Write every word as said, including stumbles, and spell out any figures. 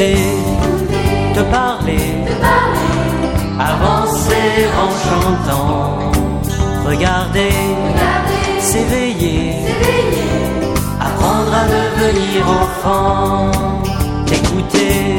t'écouter, te parler, avancer en chantant, regarder, s'éveiller, apprendre à devenir enfant, t'écouter,